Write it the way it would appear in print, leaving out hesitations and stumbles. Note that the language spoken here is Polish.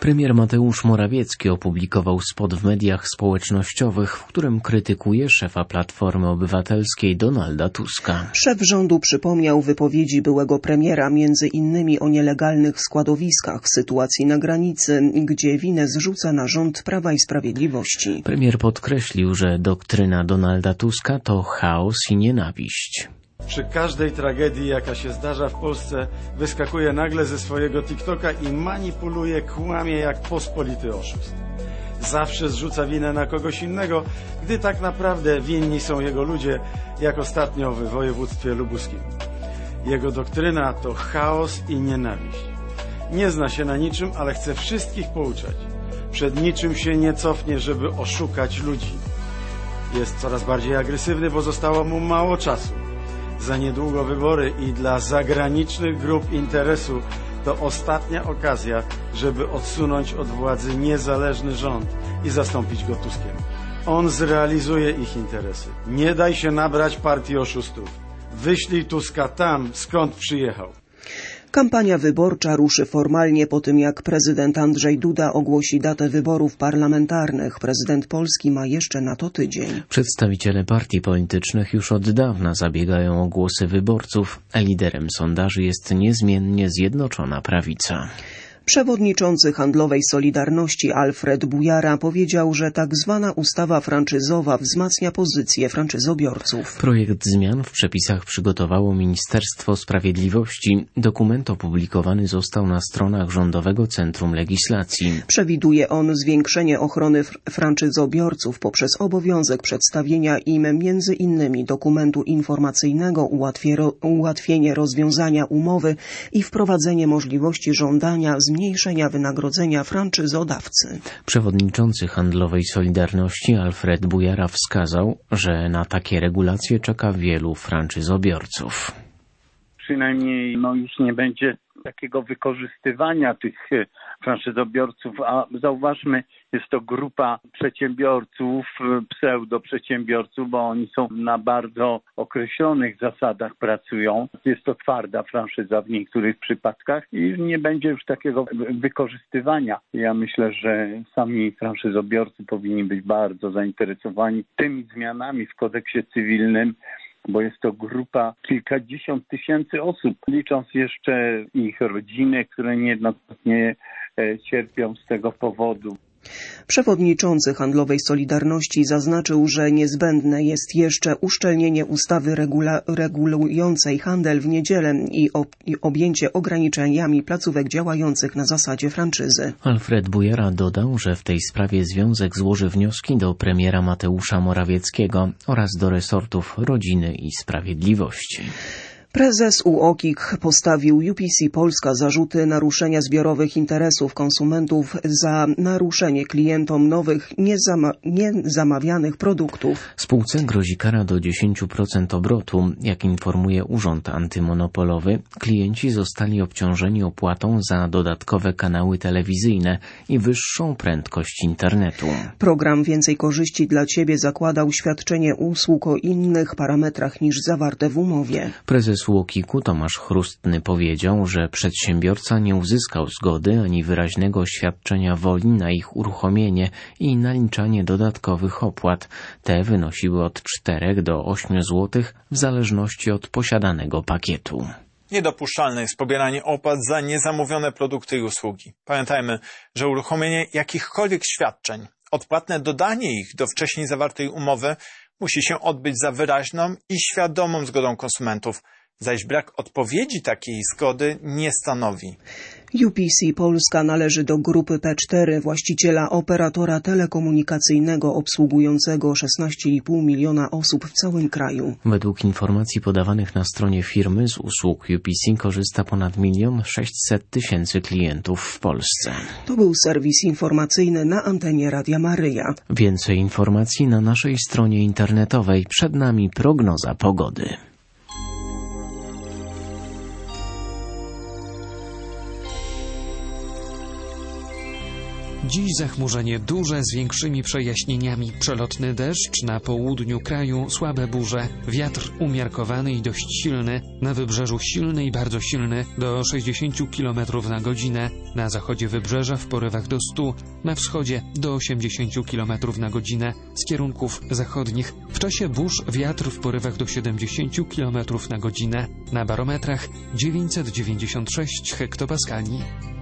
Premier Mateusz Morawiecki opublikował spot w mediach społecznościowych, w którym krytykuje szefa Platformy Obywatelskiej Donalda Tuska. Szef rządu przypomniał wypowiedzi byłego premiera między innymi o nielegalnych składowiskach w sytuacji na granicy, gdzie winę zrzuca na rząd Prawa i Sprawiedliwości. Premier podkreślił, że doktryna Donalda Tuska to chaos i nienawiść. Przy każdej tragedii, jaka się zdarza w Polsce, wyskakuje nagle ze swojego TikToka i manipuluje, kłamie jak pospolity oszust. Zawsze zrzuca winę na kogoś innego, gdy tak naprawdę winni są jego ludzie, jak ostatnio w województwie lubuskim. Jego doktryna to chaos i nienawiść. Nie zna się na niczym, ale chce wszystkich pouczać. Przed niczym się nie cofnie, żeby oszukać ludzi. Jest coraz bardziej agresywny, bo zostało mu mało czasu. Za niedługo wybory i dla zagranicznych grup interesu to ostatnia okazja, żeby odsunąć od władzy niezależny rząd i zastąpić go Tuskiem. On zrealizuje ich interesy. Nie daj się nabrać partii oszustów. Wyślij Tuska tam, skąd przyjechał. Kampania wyborcza ruszy formalnie po tym, jak prezydent Andrzej Duda ogłosi datę wyborów parlamentarnych. Prezydent Polski ma jeszcze na to tydzień. Przedstawiciele partii politycznych już od dawna zabiegają o głosy wyborców, a liderem sondaży jest niezmiennie Zjednoczona Prawica. Przewodniczący Handlowej Solidarności Alfred Bujara powiedział, że tak zwana ustawa franczyzowa wzmacnia pozycję franczyzobiorców. Projekt zmian w przepisach przygotowało Ministerstwo Sprawiedliwości. Dokument opublikowany został na stronach Rządowego Centrum Legislacji. Przewiduje on zwiększenie ochrony franczyzobiorców poprzez obowiązek przedstawienia im między innymi dokumentu informacyjnego, ułatwienie rozwiązania umowy i wprowadzenie możliwości żądania zmniejszenia wynagrodzenia franczyzodawcy. Przewodniczący Handlowej Solidarności Alfred Bujara wskazał, że na takie regulacje czeka wielu franczyzobiorców. Przynajmniej już nie będzie takiego wykorzystywania tych franczyzobiorców, a zauważmy, jest to grupa przedsiębiorców, pseudoprzedsiębiorców, bo oni są na bardzo określonych zasadach pracują. Jest to twarda franszyza w niektórych przypadkach i nie będzie już takiego wykorzystywania. Ja myślę, że sami franszyzobiorcy powinni być bardzo zainteresowani tymi zmianami w kodeksie cywilnym, bo jest to grupa kilkadziesiąt tysięcy osób, licząc jeszcze ich rodziny, które niejednokrotnie cierpią z tego powodu. Przewodniczący Handlowej Solidarności zaznaczył, że niezbędne jest jeszcze uszczelnienie ustawy regulującej handel w niedzielę i objęcie ograniczeniami placówek działających na zasadzie franczyzy. Alfred Bujara dodał, że w tej sprawie związek złoży wnioski do premiera Mateusza Morawieckiego oraz do resortów rodziny i sprawiedliwości. Prezes UOKiK postawił UPC Polska zarzuty naruszenia zbiorowych interesów konsumentów za naruszenie klientom nowych, niezamawianych produktów. Spółce grozi kara do 10% obrotu. Jak informuje Urząd Antymonopolowy, klienci zostali obciążeni opłatą za dodatkowe kanały telewizyjne i wyższą prędkość internetu. Program Więcej Korzyści dla Ciebie zakładał świadczenie usług o innych parametrach niż zawarte w umowie. Prezes UOKiK-u Tomasz Chrustny powiedział, że przedsiębiorca nie uzyskał zgody ani wyraźnego oświadczenia woli na ich uruchomienie i naliczanie dodatkowych opłat. Te wynosiły od 4 do 8 zł w zależności od posiadanego pakietu. Niedopuszczalne jest pobieranie opłat za niezamówione produkty i usługi. Pamiętajmy, że uruchomienie jakichkolwiek świadczeń, odpłatne dodanie ich do wcześniej zawartej umowy musi się odbyć za wyraźną i świadomą zgodą konsumentów, zaś brak odpowiedzi takiej zgody nie stanowi. UPC Polska należy do grupy P4, właściciela operatora telekomunikacyjnego obsługującego 16,5 miliona osób w całym kraju. Według informacji podawanych na stronie firmy z usług UPC korzysta ponad 1 600 000 klientów w Polsce. To był serwis informacyjny na antenie Radia Maryja. Więcej informacji na naszej stronie internetowej. Przed nami prognoza pogody. Dziś zachmurzenie duże z większymi przejaśnieniami. Przelotny deszcz na południu kraju, słabe burze. Wiatr umiarkowany i dość silny. Na wybrzeżu silny i bardzo silny do 60 km na godzinę. Na zachodzie wybrzeża w porywach do 100, na wschodzie do 80 km na godzinę z kierunków zachodnich. W czasie burz wiatr w porywach do 70 km na godzinę. Na barometrach 996 hektopaskali.